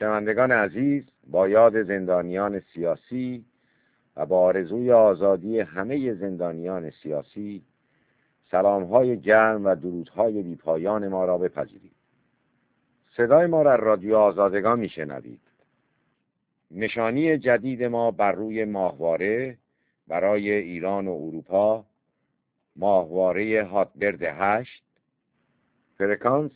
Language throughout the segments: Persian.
شنوندگان عزیز، با یاد زندانیان سیاسی و با آرزوی آزادی همه زندانیان سیاسی، سلام‌های گرم و درودهای بی‌پایان ما را بپذیرید. صدای ما را رادیو آزادگان میشنوید. نشانی جدید ما بر روی ماهواره برای ایران و اروپا، ماهواره هاتبرد 8، فرکانس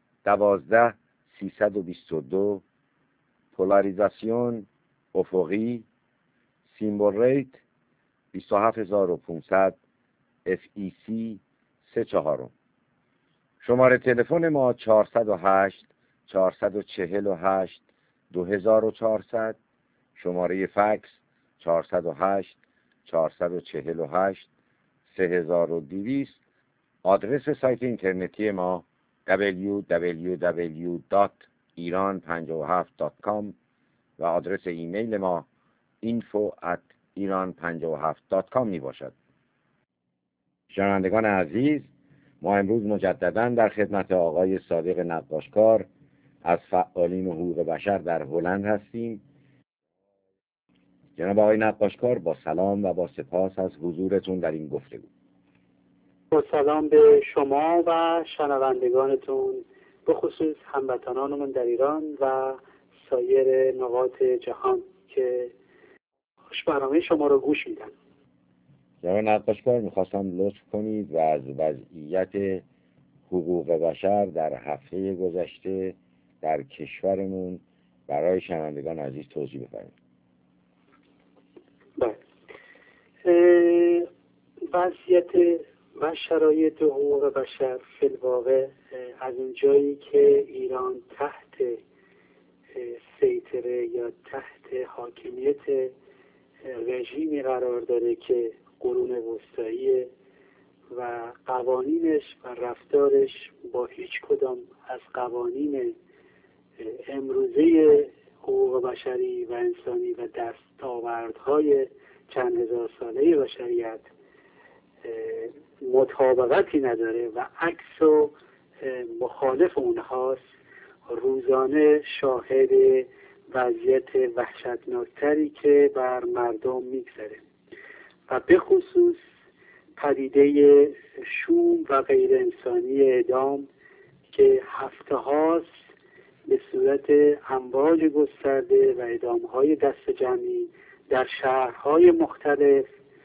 12322، پولاریزاسیون افقی، سیمبل ریت 27500، FEC 34. شماره تلفن ما 408 448 2400، شماره فکس 408 448 3200. آدرس سایت اینترنتی ما www.iran57.com و آدرس ایمیل ما info@iran57.com می باشد. شنوندگان عزیز، ما امروز مجددا در خدمت آقای صادق نقاشکار از فعالین حقوق بشر در هلند هستیم. جناب آقای نقاشکار، با سلام و با سپاس از حضورتون در این گفتگو. با سلام به شما و شنوندگانتون، به خصوص هموطنانمون در ایران و سایر نقاط جهان که خوش برنامه شما رو گوش میدن. جناب نقاشکار، میخواستم لطف کنید و از وضعیت حقوق بشر در هفته گذشته در کشورمون برای شنوندگان عزیز توضیح بفرمایید. بله. وضعیت و شرایط حقوق بشر فی الواقع از اونجایی که ایران تحت سیطره یا تحت حاکمیت رژیمی قرار داره که قرون وسطایی و قوانینش و رفتارش با هیچ کدام از قوانین امروزه حقوق بشری و انسانی و دستاوردهای چند هزار ساله بشریت مطابقتی نداره و عکس و مخالف اونهاست، روزانه شاهد وضعیت وحشتناکتری که بر مردم میگذره و به خصوص پدیده شوم و غیر انسانی اعدام که هفته هاست به صورت امواج گسترده و اعدامهای دست جمعی در شهرهای مختلف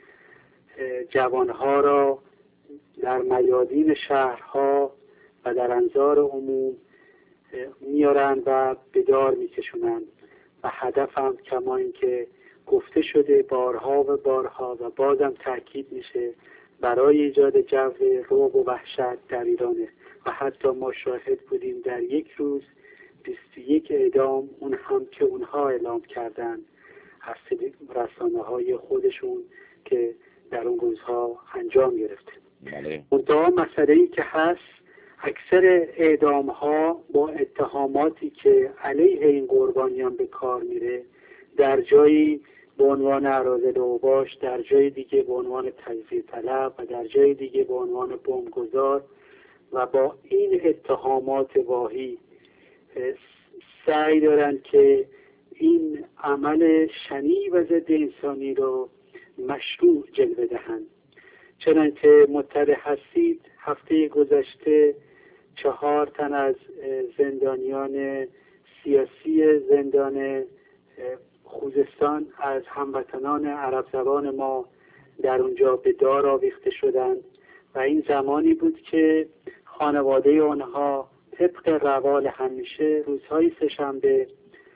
جوانها را در میادین شهرها و در انظار عموم میارن و به دار میکشونن و هدف هم کما این که گفته شده بارها و بارها و بازم تأکید میشه برای ایجاد جو رعب و وحشت در ایرانه و حتی ما شاهد بودیم در یک روز 21 اعدام، اون هم که اونها اعلام کردن از رسانه‌های خودشون که در اون روزها انجام گرفته. منتها مسئله‌ای که هست، اکثر اعدام‌ها با اتهاماتی که علیه این قربانیان به کار میره، در جایی به عنوان اراذل اوباش، در جای دیگه به عنوان تجزیه طلب و در جای دیگه به عنوان بمبگذار و با این اتهامات واهی سعی دارن که این عمل شنیع و ضد انسانی رو مشروع جلوه دهند. چنانکه مطلع هستید هفته گذشته 4 تن از زندانیان سیاسی زندان خوزستان از هموطنان عرب زبان ما در اونجا به دار آویخته شدند و این زمانی بود که خانواده آنها طبق روال همیشه روزهای سه‌شنبه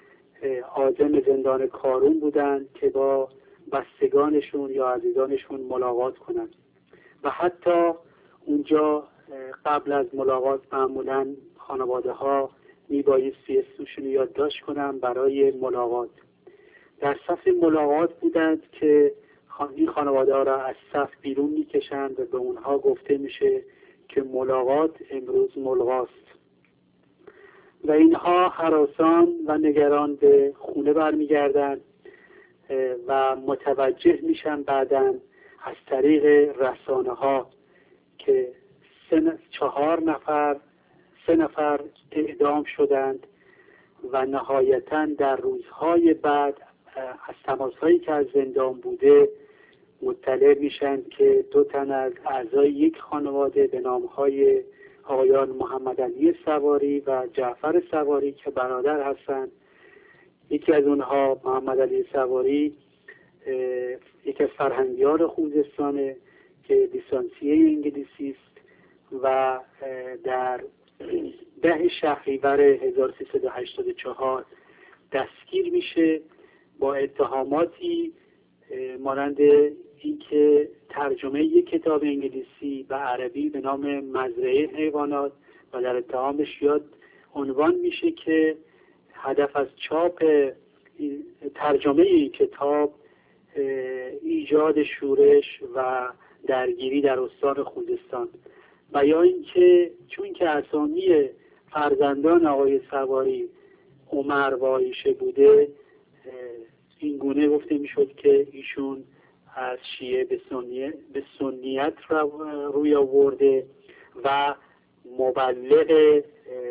عازم زندان کارون بودند که با بستگانشون یا عزیزانشون ملاقات کنند و حتی اونجا قبل از ملاقات معمولا خانواده ها میبایستی اسمشون رو یادداشت کنن برای ملاقات. در صف ملاقات بودند که این خانواده ها را از صف بیرون میکشند و به اونها گفته میشه که ملاقات امروز ملغاست و اینها هراسان و نگران به خونه برمیگردند و متوجه میشن بعداً از طریق رسانه ها که 3 نفر اعدام شدند و نهایتاً در روزهای بعد از تماسهایی که از زندان بوده مطلع میشن که 2 تن از اعضای یک خانواده به نامهای آقایان محمد علی سواری و جعفر سواری که برادر هستند، یکی از اونها محمد علی سواری یکی از فرهنگیان خوزستانه که لیسانسیه انگلیسی است و در 10 شهریور 1384 دستگیر میشه با اتهاماتی مانند اینکه ترجمه یک کتاب انگلیسی به عربی به نام مزرعه حیوانات و در اتهامش عنوان میشه که هدف از چاپ ترجمه این کتاب ایجاد شورش و درگیری در استان خوزستان و یا اینکه چون که اسامی فرزندان آقای سواری عمر و عایشه بوده این گونه گفته میشد که ایشون از شیعه به سنیت روی آورده و مبلغ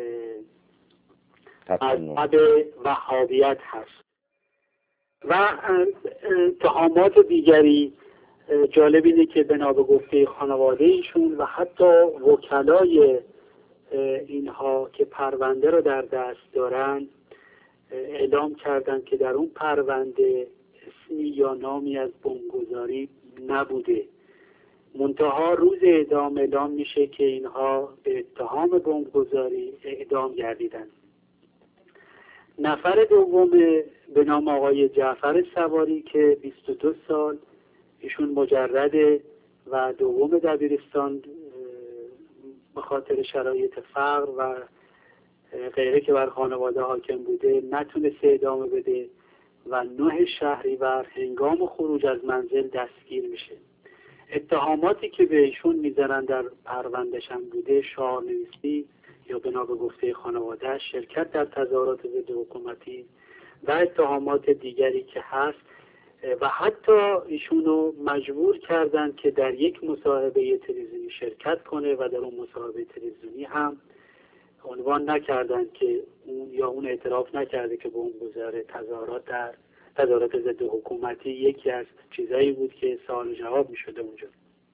مذهب وهابیت هست. و اتهامات دیگری جالب اینه که بنا به گفته خانواده ایشون و حتی وکلای اینها که پرونده رو در دست دارن اعلام کردن که در اون پرونده اسمی یا نامی از بمبگذاری نبوده. منتها روز اعدام میشه که اینها به اتهام بمبگذاری اعدام گردیدن. نفر دوم به نام آقای جعفر سواری که 22 سال ایشون مجرده و دوم دبیرستان به خاطر شرایط فقر و غیره که بر خانواده حاکم بوده نتونسته ادامه بده و 9 شهریور هنگام خروج از منزل دستگیر میشه. اتهاماتی که به ایشون میزنن در پرونده‌ش هم بوده شعارنویسی یا بنا به گفته خانواده شرکت در تظاهرات ضد حکومتی و اتهامات دیگری که هست و حتی ایشونو مجبور کردن که در یک مصاحبه تلویزیونی شرکت کنه و در اون مصاحبه تلویزیونی هم عنوان نکردن که اون اعتراف نکرده که بمبگذاری تظاهرات ضد حکومتی یکی از چیزایی بود که سوال و جواب می‌شده اونجا.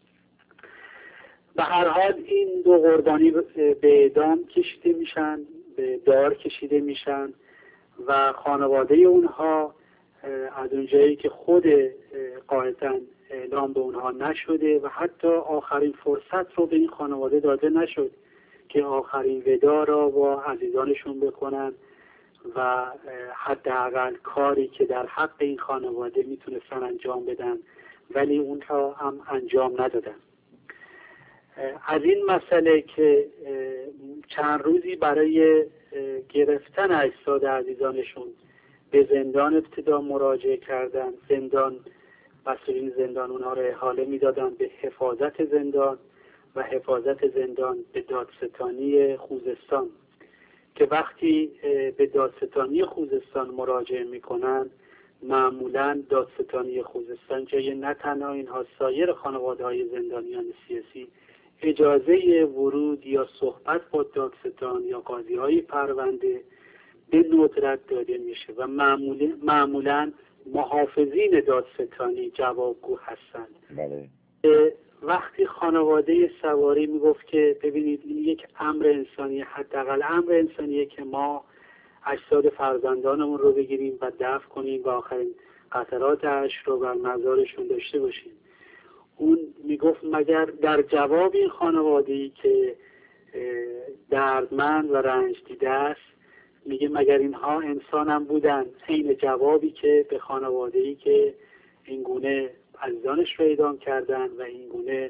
به هر حال این 2 قربانی به اعدام کشیده میشن، به دار کشیده میشن و خانواده اونها از اونجایی که خود قاعدتاً اعلام به اونها نشده و حتی آخرین فرصت رو به این خانواده داده نشد که آخرین ودا را با عزیزانشون بکنن و حداقل کاری که در حق این خانواده میتونستن انجام بدن ولی اونها هم انجام ندادن. از این مسئله که چند روزی برای گرفتن اجساد عزیزانشون به زندان ابتدا مراجعه کردن، مسئولین زندان اونها را احاله میدادن به حفاظت زندان و حفاظت زندان به دادستانی خوزستان که وقتی به دادستانی خوزستان مراجعه میکنن معمولا دادستانی خوزستان جای نه تنها اینها سایر خانواده‌های زندانیان سیاسی اجازه ورود یا صحبت با دادستان یا قاضی‌های پرونده به ندرت داده میشه و معمولا محافظین دادستانی جوابگو هستند. بله. وقتی خانواده سواری میگفت که ببینید این یک امر انسانی، حداقل امر انسانیه که ما اجساد فرزندانمون رو بگیریم و دفن کنیم و آخرین قطرات اشک رو بر مزارشون داشته باشیم. اون میگفت مگر در جواب این خانواده‌ای که دردمند و رنج دیده است میگه مگر اینها انسان هم بودن؟ عین جوابی که به خانواده‌ای که این گونه عزیزانش رو اعدام کردن و این گونه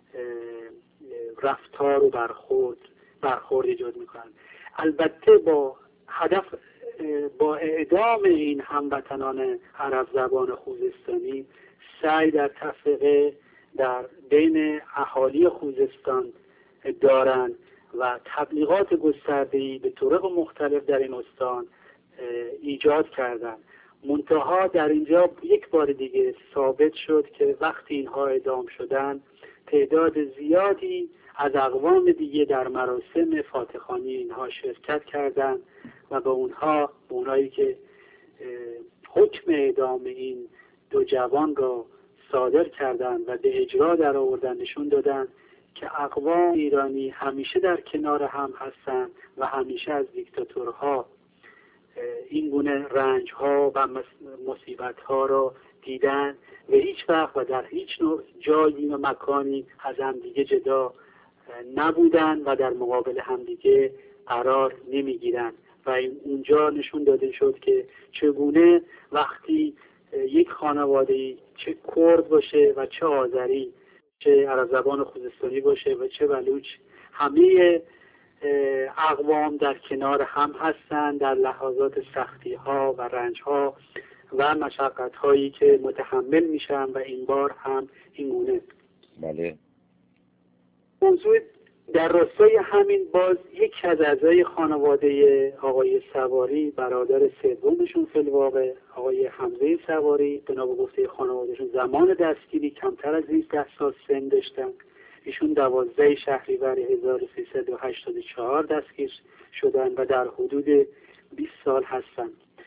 رفتار و برخورد ایجاد میکنن. البته با اعدام این هموطنان عرب زبان خوزستانی سعی در تفرقه در بین اهالی خوزستان دارند و تبلیغات گسترده‌ای به طرق مختلف در این استان ایجاد کردند. منتها در اینجا یک بار دیگه ثابت شد که وقتی اینها اعدام شدن تعداد زیادی از اقوام دیگه در مراسم فاتحخوانی اینها شرکت کردند و به اونهایی که حکم اعدام این دو جوان را صادر کردند و به اجرا در آوردن نشون دادند که اقوام ایرانی همیشه در کنار هم هستند و همیشه از دیکتاتورها این گونه رنج‌ها و مصیبت‌ها را دیدن و هیچ وقت و در هیچ نوع جایی و مکانی از همدیگه جدا نبودن و در مقابل همدیگه قرار نمیگیرن و اونجا نشون داده شد که چگونه وقتی یک خانواده چه کرد باشه و چه آذری، چه عرب‌زبان خوزستانی باشه و چه بلوچ، همه اقوام در کنار هم هستند در لحظات سختی ها و رنج ها و مشقت هایی که متحمل میشن و این بار هم این گونه. بله. موضوع در راستای همین باز یکی از اعضای خانواده آقای سواری، برادر سومشون فی الواقع آقای حمزه سواری، بنا به گفته خانوادهشون زمان دستگیری کمتر از 18 سال سن داشتن. ایشون 12 شهریور 1384 دستگیر شدن و در حدود 20 سال هستن.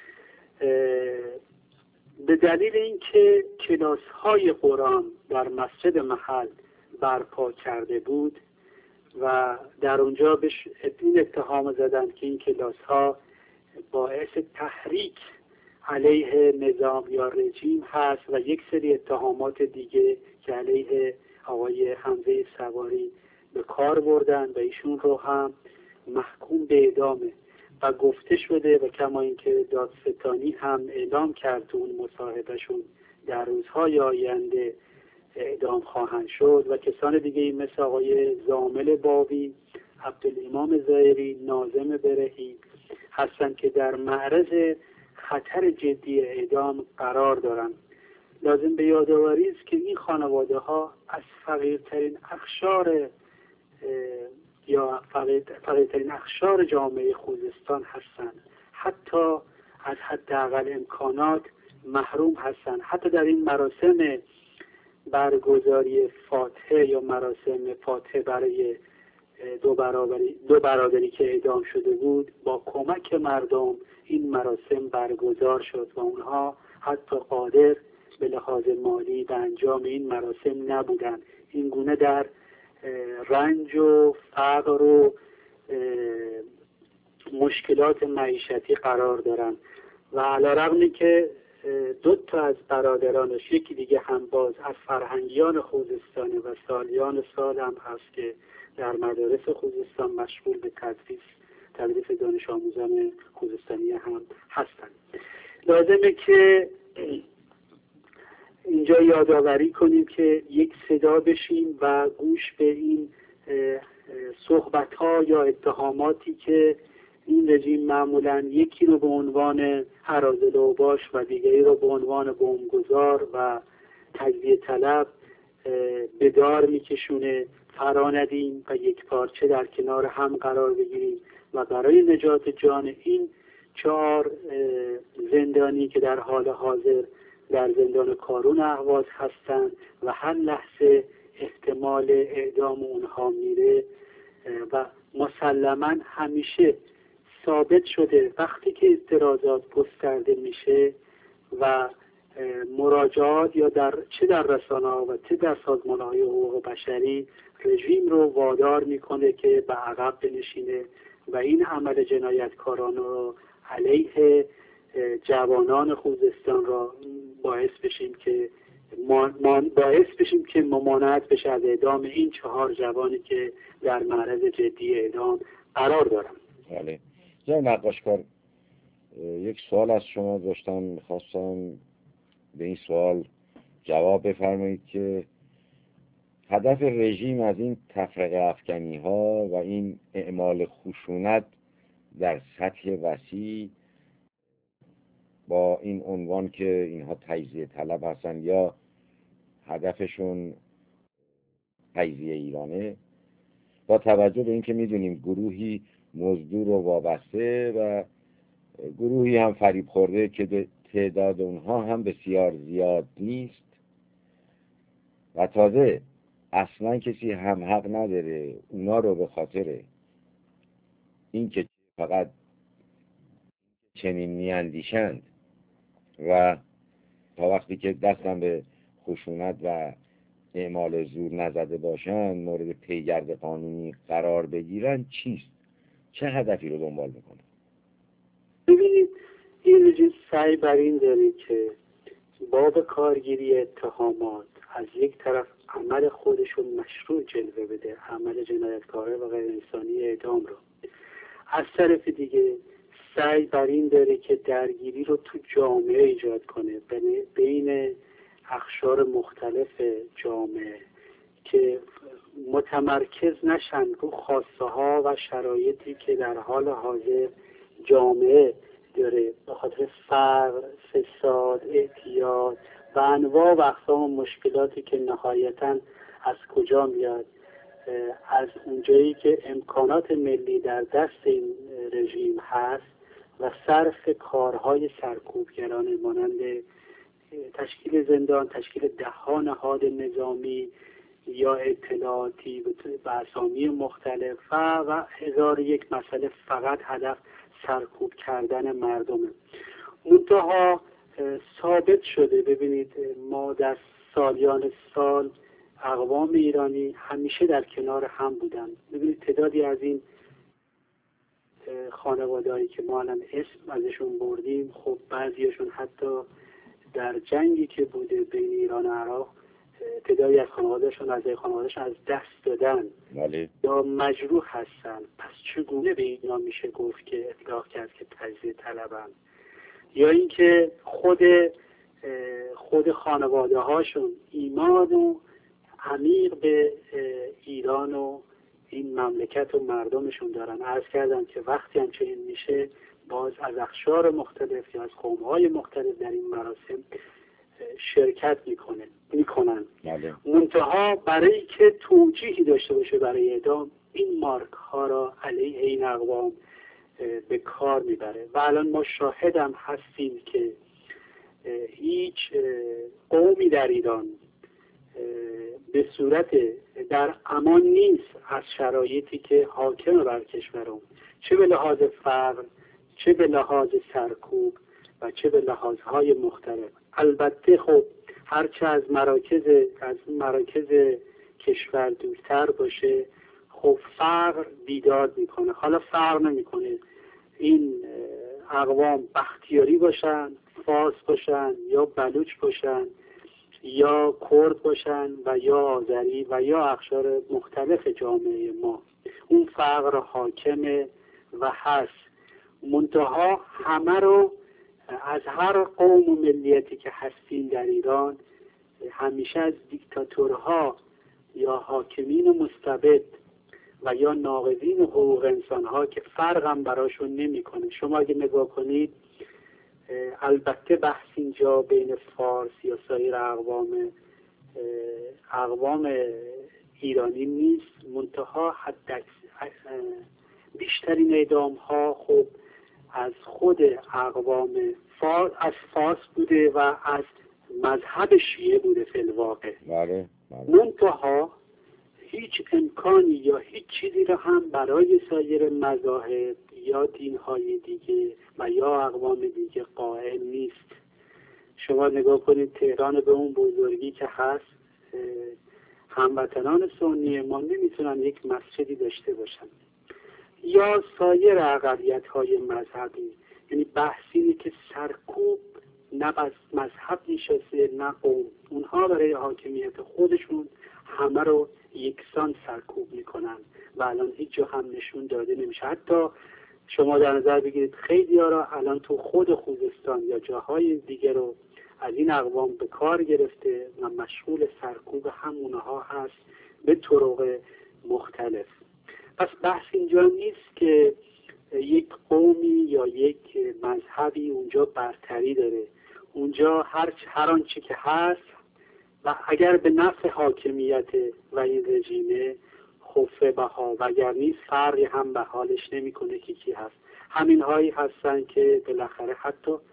به دلیل اینکه کلاس‌های قرآن در مسجد محل برپا کرده بود و در اونجا بهش این اتهام زدن که این کلاس‌ها باعث تحریک علیه نظام یا رژیم هست و یک سری اتهامات دیگه که علیه آقای حمزه سواری به کار بردن و ایشون رو هم محکوم به اعدامه و گفته شده و کما اینکه دادستانی هم اعلام کرد تو اون مصاحبهشون در روزهای آینده اعدام خواهند شد و کسان دیگه مثل آقای زامل باوی، عبدالامام ظاهری، ناظم برهی هستند که در معرض خطر جدی اعدام قرار دارند. لازم به یادآوری است که این خانواده ها از فقیرترین اقشار جامعه خوزستان هستند، حتی از حداقل امکانات محروم هستند. حتی در این مراسم برگزاری فاتحه یا مراسم فاتحه برای دو برادری که اعدام شده بود با کمک مردم این مراسم برگزار شد و اونها حتی قادر به لحاظ مالی به انجام این مراسم نبودن. این گونه در رنج و فقر و مشکلات معیشتی قرار دارن و علیرغمی که دو تا از برادرانش، یکی دیگه هم باز از فرهنگیان خوزستان و سالیان سال هم هست که در مدارس خوزستان مشغول به تدریس دانش آموزان خوزستانی هم هستند. لازمه که اینجا یادآوری کنیم که یک صدا بشیم و گوش به این صحبت‌ها یا اتهاماتی که این رژیم معمولاً یکی رو به عنوان هرازل اوباش و دیگری رو به عنوان بمبگذار و تجزیه طلب به دار میکشونه فرا ندیم و یک پارچه در کنار هم قرار بگیریم و برای نجات جان این 4 زندانی که در حال حاضر در زندان کارون اهواز هستند و هر لحظه احتمال اعدام اونها میره و مسلماً همیشه ثابت شده وقتی که اعتراضات گسترده میشه و مراجعات یا چه در رسانه‌ها و چه در سازمان‌های حقوق بشری رژیم رو وادار میکنه که به عقب بنشینه و این عمل جنایتکارانه رو علیه جوانان خوزستان را باعث بشیم که ممانعت بشه از اعدام این 4 جوانی که در معرض جدی اعدام قرار دارن. بله. جناب نقاشکار، یک سوال از شما داشتم، می‌خواستم به این سوال جواب بفرمایید که هدف رژیم از این تفرقه افکنی ها و این اعمال خشونت در سطح وسیع با این عنوان که اینها تجزیه طلب هستن یا هدفشون تجزیه ایرانه، با توجه به اینکه میدونیم گروهی مزدور و وابسته و گروهی هم فریب خورده که تعداد اونها هم بسیار زیاد نیست و تازه اصلا کسی هم حق نداره اونا رو به خاطر این که فقط چنین میاندیشند و تا وقتی که دستم به خشونت و اعمال زور نزده باشن مورد پیگرد قانونی قرار بگیرن چیست؟ چه هدفی رو دنبال میکنه؟ ببینید این رژیم سعی بر این داره که باب کارگیری اتهامات از یک طرف عمل خودشون مشروع جلوه بده، عمل جنایتکاره و غیر انسانی اعدام رو، از طرف دیگه سعی بر این داره که درگیری رو تو جامعه ایجاد کنه بین اقشار مختلف جامعه که متمرکز نشن رو خواسته ها و شرایطی که در حال حاضر جامعه داره به خاطر فقر، فساد، اعتیاد و انواع و اقسام مشکلاتی که نهایتاً از کجا میاد؟ از اونجایی که امکانات ملی در دست این رژیم هست و صرف کارهای سرکوبگرانه مانند تشکیل زندان، تشکیل ده‌ها نهاد نظامی یا اطلاعاتی به اسامی مختلف و هزار یک مسئله فقط هدف سرکوب کردن مردمه. منتها ثابت شده، ببینید ما در سالیان سال اقوام ایرانی همیشه در کنار هم بودن. ببینید تعدادی از این خانواده‌ای که ما الان اسم ازشون بردیم، خب بعضیشون حتی در جنگی که بوده بین ایران و عراق تعدادی از خانواده‌شون از دست دادن یا مجروح هستن. پس چگونه به اینا میشه گفت که اطلاق کرد که تجزیه طلبن؟ یا اینکه خود خانواده هاشون ایمان و عمیق به ایران و این مملکت و مردمشون دارن. عرض کردم که وقتی هم چنین میشه باز از اقشار مختلف یا از قوم‌های مختلف در این مراسم شرکت میکنن. منتها برای که توجیهی داشته باشه برای اعدام، این مارک ها را علیه این اقوام به کار میبره و الان ما شاهدم هستیم که هیچ قومی در ایران به صورت در امان نیست از شرایطی که حاکم بر کشورم، چه به لحاظ فقر، چه به لحاظ سرکوب و چه به لحاظهای مختلف. البته خب هرچه از مراکز کشور دورتر باشه، خب فقر بیداد میکنه. حالا فرق نمیکنه این اقوام بختیاری باشن، فارس باشن یا بلوچ باشن یا کرد باشن و یا آذری و یا اقشار مختلف جامعه ما، اون فقر حاکمه و هست. منتها همه رو از هر قوم و ملیتی که هستیم در ایران همیشه از دیکتاتورها یا حاکمین مستبد و یا ناقضین حقوق انسانها که فرق هم براشون نمیکنه. شما اگه نگاه کنید، البته بحث اینجا بین فارس یا سایر اقوام ایرانی نیست، منتها بیشترین اعدام ها خب از خود اقوام از فارس بوده و از مذهب شیعه بوده فی الواقع. منتها هیچ امکانی یا هیچ چیزی را هم برای سایر مذاهب یا دینهای دیگه و یا اقوام دیگه قائل نیست. شما نگاه کنید تهران به اون بزرگی که هست، هموطنان سنی ما نمیتونن یک مسجدی داشته باشن یا سایر اقلیت‌های مذهبی. یعنی بحثی که سرکوب نه بس مذهب نشسته نه قوم، اونها برای حاکمیت خودشون همه رو یکسان سرکوب میکنن و الان هیچ جا هم نشون داده نمیشه. حتی شما در نظر بگیرید خیلی ها را الان تو خود خوزستان یا جاهای دیگر رو از این اقوام به کار گرفته و مشغول سرکوب همونها هست به طرق مختلف. پس بحث اینجا نیست که یک قومی یا یک مذهبی اونجا برتری داره. اونجا هر آنچه که هست و اگر به نفع حاکمیت و این رژیمه خوفه بها و اگر نیست فرقی هم به حالش نمیکنه که کی هست. همین هایی هستن که بالاخره حتی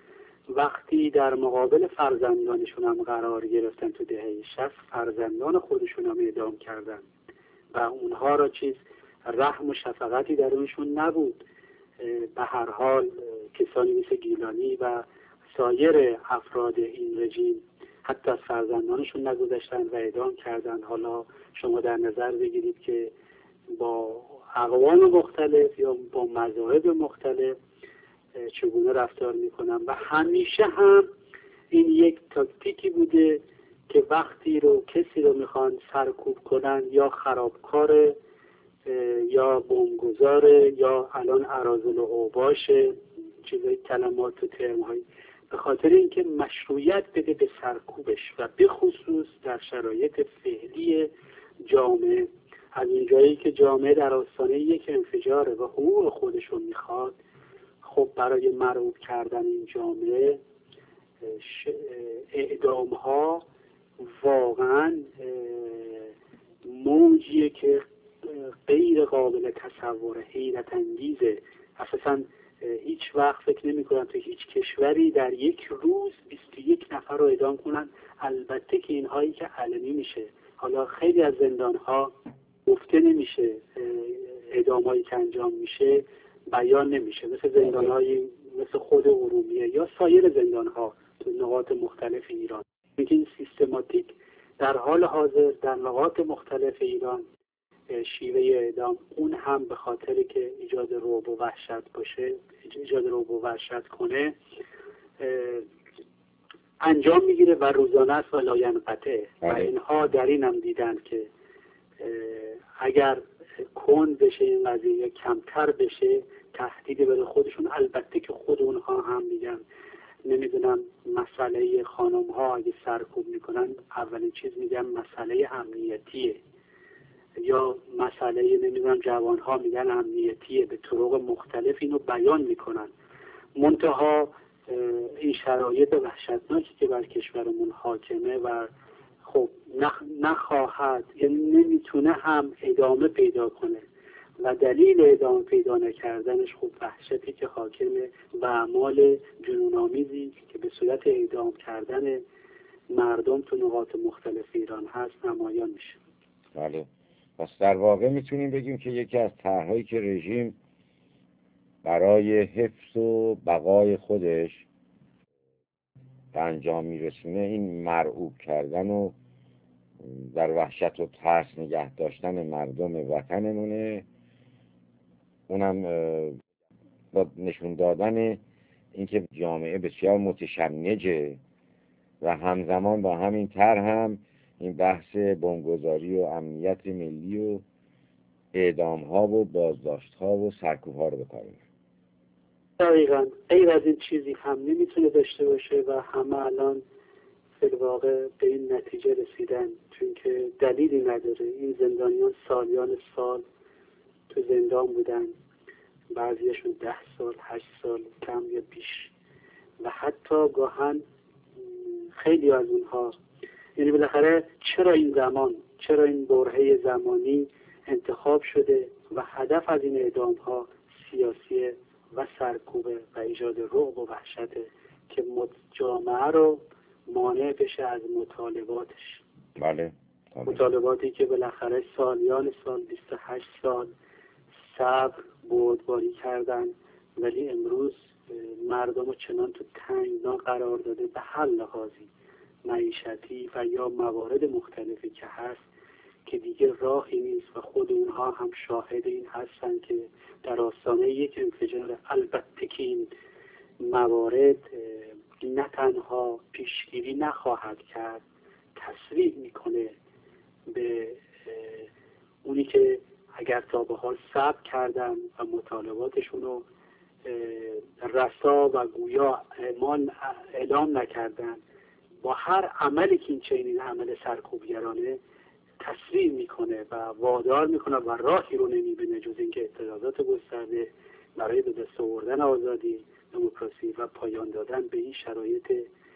وقتی در مقابل فرزندانشون هم قرار گرفتن تو دهه 60 فرزندان خودشون هم اعدام کردن و اونها را رحم و شفقتی در اونشون نبود. به هر حال کسانی مثل گیلانی و سایر افراد این رژیم حتی از فرزندانشون نگذشتن و اعدام کردن. حالا شما در نظر بگیرید که با اقوام مختلف یا با مذاهب مختلف چگونه رفتار میکنن و همیشه هم این یک تاکتیکی بوده که وقتی کسی رو میخوان سرکوب کنن یا خرابکار یا بمبگذار یا الان اراذل و اوباش چیزای کلمات و ترم‌های به خاطر اینکه مشروعیت بده به سرکوبش و به خصوص در شرایط فعلی جامعه، از اونجایی که جامعه در آستانه یک انفجاره و حقوق خودشو میخواد، خب برای مرعوب کردن این جامعه اعدام ها واقعا موجیه که غیر قابل تصور، حیرت انگیزه. اساسا هیچ وقت فکر نمی کنم تو هیچ کشوری در یک روز 21 نفر رو اعدام کنن. البته که اینهایی که علنی میشه، حالا خیلی از زندان ها گفته نمیشه، اعدام هایی که انجام میشه بیان نمیشه، مثل زندان های مثل خود ارومیه یا سایر زندان ها تو نقاط مختلف ایران. این سیستماتیک در حال حاضر در نقاط مختلف ایران شیوه اعدام، اون هم به خاطر که ایجاد رعب و وحشت باشه، ایجاد رعب و وحشت کنه، انجام میگیره و روزانه است و لاینقطع. و اینها در این هم دیدن که اگر کند بشه این قضیه، کمتر بشه، تهدیدی برای خودشون. البته که خود اونها هم میگن، نمیدونم، مسئله خانم ها اگه سرکوب میکنن اولین چیز میگن مسئله امنیتیه، یا مسئله نمیدونم جوان ها میگن امنیتیه، به طرق مختلف اینو بیان میکنن. منتها این شرایط وحشتناکی که بر کشورمون حاکمه و خب نخواهد، یعنی نمیتونه هم ادامه پیدا کنه و دلیل ادامه پیدا نکردنش خب وحشتی که حاکمه و اعمال جنون‌آمیزی که به صورت اعدام کردن مردم تو نقاط مختلف ایران هست نمایان میشه. بله، پس در واقع میتونیم بگیم که یکی از طرح‌هایی که رژیم برای حفظ و بقای خودش به انجام میرسونه این مرعوب کردن و در وحشت و ترس نگه داشتن مردم وطنمونه. اونم با نشون دادن اینکه جامعه بسیار متشنجه و همزمان با همین طرح هم این بحث بمبگذاری و امنیت ملی و اعدام ها و بازداشت ها و سرکوب ها رو بکنیم. دقیقاً غیر از این چیزی هم نمیتونه داشته باشه و همه الان فی الواقع به این نتیجه رسیدن، چون که دلیلی نداره. این زندانیان سالیان سال تو زندان بودن، بعضیشون 10 سال 8 سال کم یا بیش، و حتی گاهن خیلی از اونها، یعنی بالاخره چرا این برهه زمانی انتخاب شده و هدف از این اعدام ها سیاسیه و سرکوبه و ایجاد رعب و وحشته که جامعه رو مانع بشه از مطالباتش. بله. مطالباتی که بالاخره سالیان سال 28 سال صبر بردباری کردن، ولی امروز مردم رو چنان تو تنگنا قرار داده به هر لحاظی، معیشتی و یا موارد مختلفی که هست، که دیگه راهی نیست و خود اونها هم شاهد این هستن که در آستانه یک انفجار. البته که این موارد نه تنها پیشگیری نخواهد کرد، تسریع میکنه به اونی که اگر تا به حال صبر کردن و مطالباتشون رو رسا و گویا اعلام نکردن، با هر عملی که این چنین عمل سرکوبگرانه تسریع میکنه و وادار میکنه و راهی رو نمیبینه جز اینکه اعتراضات گسترده برای به دست آوردن آزادی، دموکراسی و پایان دادن به این شرایط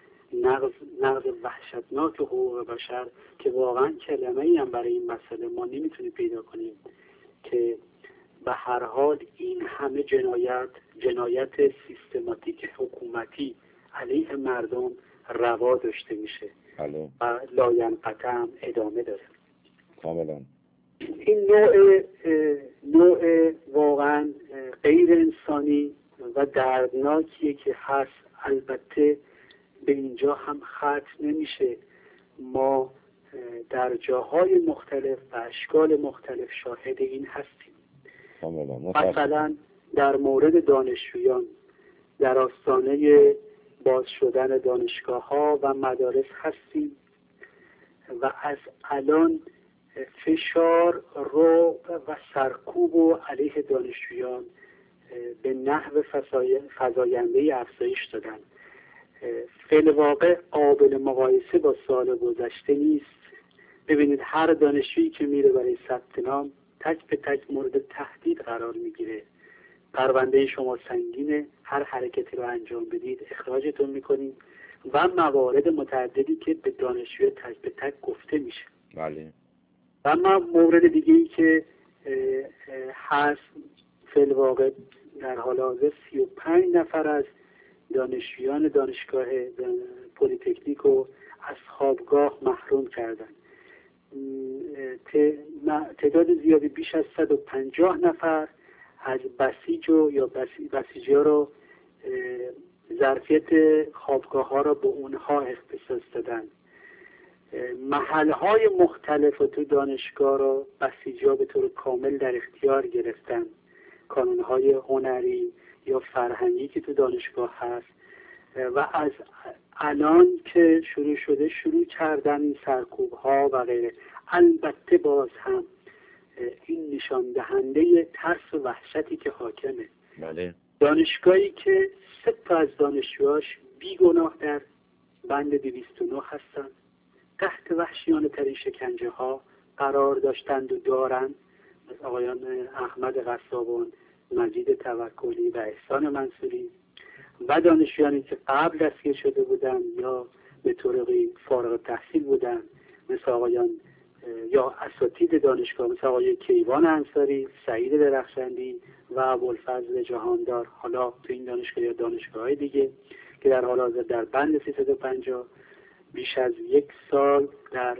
نقض وحشتناک حقوق بشر که واقعا کلمه‌ای هم برای این مسئله ما نمیتونیم پیدا کنیم که به هر حال این همه جنایت سیستماتیک حکومتی علیه مردم روا داشته میشه بله. و لاینقطع هم ادامه داره. کاملا. این نوع واقعا غیر انسانی و دردناکیه که هست. البته به اینجا هم ختم نمیشه. ما در جاهای مختلف و اشکال مختلف شاهد این هستیم. مثلا در مورد دانشجویان در آستانه باز شدن دانشگاه‌ها و مدارس هستیم و از الان فشار رو و سرکوب و علیه دانشجویان به نحو فزاینده افزایش دادن. فعل واقع قابل مقایسه با سال گذشته نیست. ببینید هر دانشجویی که میره برای ثبت نام تک به تک مورد تهدید قرار میگیره. پرونده شما سنگینه، هر حرکتی رو انجام بدید اخراجتون میکنیم و موارد متعددی که به دانشجوی تک به تک گفته میشه. بله. و اما مورد دیگه ای که هست، فعل واقع در حال حاضر 35 نفر از دانشجویان دانشگاه پلی‌تکنیک رو از خوابگاه محروم کردن. تعداد زیادی بیش از 150 نفر از بسیج یا بسیجی ها رو ظرفیت خوابگاه ها را به اونها اختصاص دادن. محل های مختلف و تو دانشگاه را بسیجی ها به طور کامل در اختیار گرفتن. کانون های هنری یا فرهنگی که تو دانشگاه هست و از الان که شروع شده شروع کردن این سرکوب ها و غیره. البته باز هم این نشان دهنده ترس و وحشتی که حاکمه. بله. دانشگاهی که 3 تا از دانشجوهاش بیگناه در بند 209 هستند، تحت وحشیانه ترین شکنجه ها قرار داشتند و دارند. آقایان احمد قصابان، مجید توکلی و احسان منصوری و دانشجویانی که قبل دستگیر شده بودند یا به طور فارغ التحصیل بودند، مثل آقایان یا اساتید دانشگاه مثل آقای کیوان انصاری، سعید درخشندی و ابوالفضل جهاندار، حالا تو این دانشگاه یا دانشگاه‌های دیگه که در حال حاضر در بند 350 بیش از 1 سال در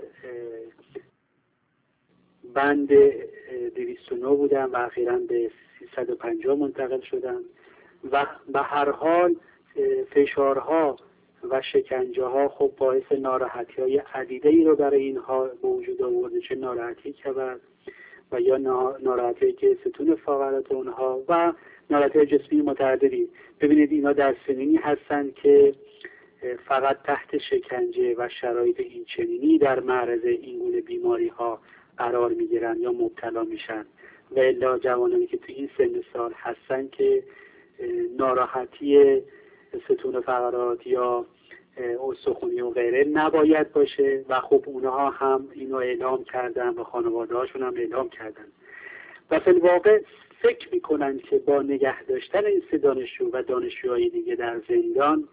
بند 209 بودن و اخیراً به 350 منتقل شدن و به هر حال فشارها و شکنجه ها خب باعث ناراحتی های عدیده ای رو برای اینها به وجود آورده، چه ناراحتی کبد و یا ناراحتی که ستون فقرات اونها و ناراحتی جسمی متعددی. ببینید اینا در سنینی هستند که فقط تحت شکنجه و شرایط این چنینی در معرض این گونه بیماری ها قرار میگیرن یا مبتلا میشن و الا جوانانی که تو این سن سال هستن که ناراحتی ستون فقرات یا استخونی و غیره نباید باشه و خب اونها هم اینو اعلام کردن و خانواده هاشون هم اعلام کردن و فی الواقع فکر میکنن که با نگه داشتن این 3 دانشجو و دانشجوهای دیگه در زندان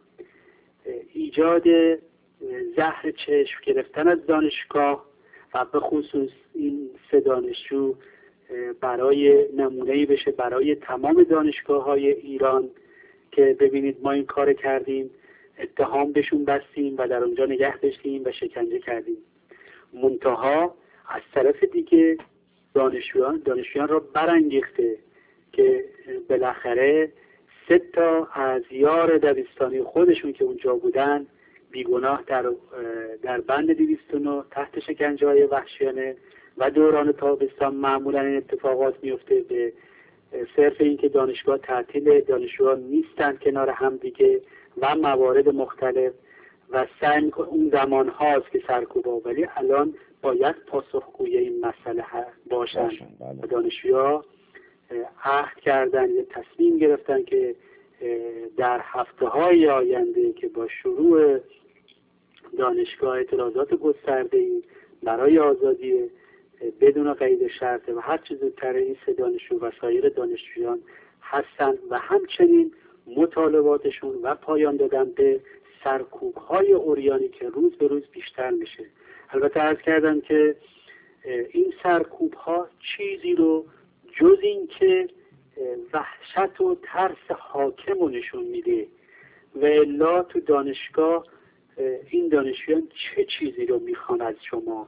ایجاد زهر چشم گرفتن از دانشگاه و به خصوص این 3 دانشجو برای نمونه‌ای بشه برای تمام دانشگاه‌های ایران که ببینید ما این کار کردیم، اتهام بهشون بستیم و در اونجا نگه داشتیم و شکنجه کردیم. منتها از طرف دیگه دانشجویان را برانگیخته که بالاخره 3 تا از یار دبستانی خودشون که اونجا بودن بیگناه در بند 209 تحت شکنجه های وحشیانه و دوران تابستان معمولا این اتفاقات میفته به صرف اینکه دانشگاه تعطیل، دانشجوها نیستند کنار هم دیگه و موارد مختلف و سعی میکنه اون زمان هاست که سرکوبا، ولی الان باید پاسخگوی این مسئله باشن و دانشجوها عهد کردن یا تصمیم گرفتن که در هفته‌های آینده که با شروع دانشگاه اعتراضات گسترده‌ای برای آزادی بدون قید شرط و هر چیز زودتر این 3 دانشجو و سایر دانشجویان هستند و همچنین مطالباتشون و پایان دادن به سرکوب‌های عریانی که روز به روز بیشتر میشه. البته عرض کردم که این سرکوب‌ها چیزی رو جز این که وحشت و ترس حاکم رو نشون میده و الا تو دانشگاه این دانشجویان چه چیزی رو میخوان از شما؟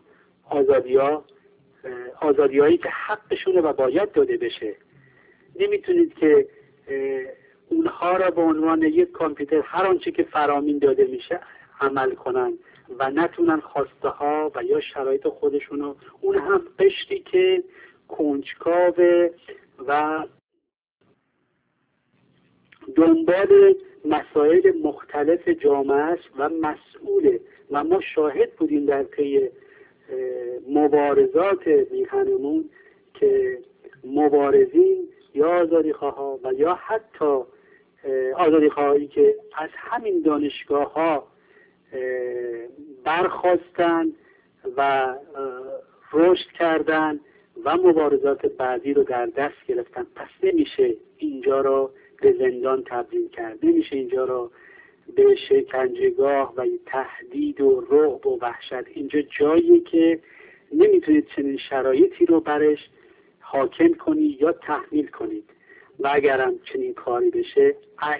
آزادی‌هایی که حقشونه و باید داده بشه. نمیتونید که اونها را به عنوان یک کامپیوتر هر آنچه که فرامین داده میشه عمل کنن و نتونن خواسته ها و یا شرایط خودشونو، اون هم قشری که کنجکاوه و دنبال مسائل مختلف جامعه است و مسئوله. و ما شاهد بودیم در طی مبارزات میهنمون که مبارزین یا آزادیخواها و یا حتی آزادیخواهایی که از همین دانشگاه ها برخواستن و رشد کردن و مبارزات بعدی رو در دست گرفتن. پس نمیشه اینجا رو به زندان تبدیل کرد، نمیشه اینجا رو به شکنجهگاه و تهدید و رعب و وحشت. اینجا جایی که نمیتونید چنین شرایطی رو برش حاکم کنید یا تحمیل کنید و اگرم چنین کاری بشه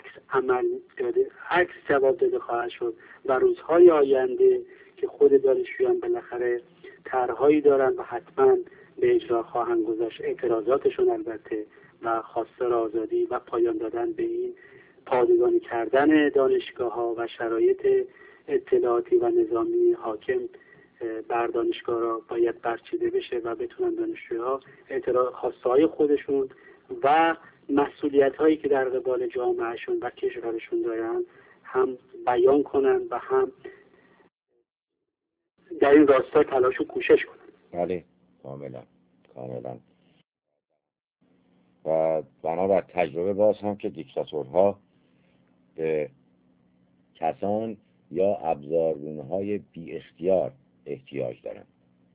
عکس جواب داده خواهد شد و روزهای آینده که خود دانشجویان بالاخره طرحهایی دارن و حتما به اجرا خواهند گذاشت، اعتراضاتشون البته و خواستار آزادی و پایان دادن به این پادگانی کردن دانشگاه ها و شرایط اطلاعاتی و نظامی حاکم بر دانشگاه را باید برچیده بشه و بتونن دانشجوها خواسته های خودشون و مسئولیت هایی که در قبال جامعهشون و کشورشون دارن هم بیان کنن و هم در این راستا تلاش و کوشش کنن. بله، کاملا و بنا بر تجربه باز هم که دیکتاتورها به کسان یا ابزارگونه‌های بی اختیار احتیاج دارن.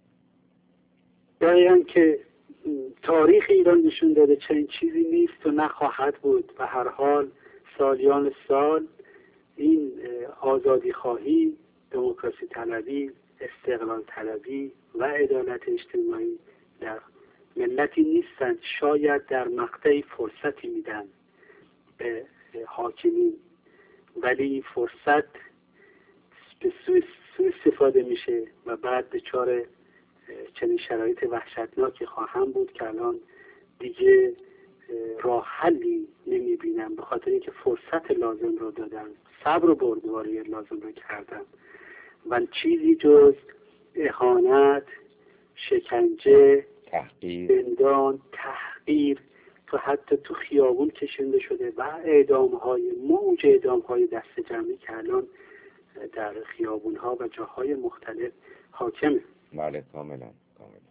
دقیقاً که تاریخ ایران نشون داده چنین چیزی نیست و نخواهد بود و هر حال سالیان سال این آزادی خواهی، دموکراسی طلبی، استقلال طلبی و عدالت اجتماعی در ملتی نیستند. شاید در مقطعی فرصتی میدن به حاکمین، ولی فرصت به سوء استفاده میشه و بعد دچار چنین شرایط وحشتناکی خواهم بود که الان دیگه راه حلی نمیبینم، به خاطر اینکه فرصت لازم رو دادن، صبر و بردباری لازم رو کردن و چیزی جز اهانت، شکنجه، زندان، تحقیر تو حتی تو خیابون کشنده شده و موج اعدام‌های دست جمعی که الان در خیابون‌ها و جاهای مختلف حاکمه. بله، کاملا